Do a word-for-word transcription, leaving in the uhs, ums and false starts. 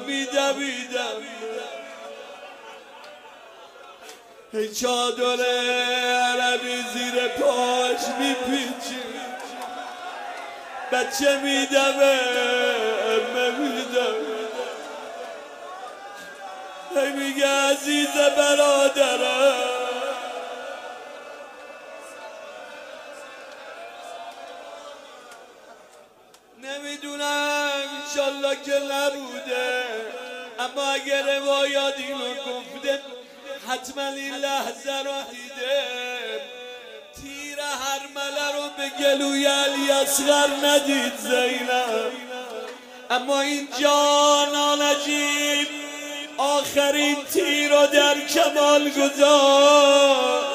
میدویدم چادر عربی زیر پاش میپیچید بچه میدوه میدوه هی میگه عزیز برادرم نمیدونم انشالله که نبوده اما اگر روایات اینو گفته حتما این لحظه رو دیده تیر هرمله رو به گلوی علی اصغر ندید زینب اما این جانان عجیب آخرین تیر رو در کمال گذاشت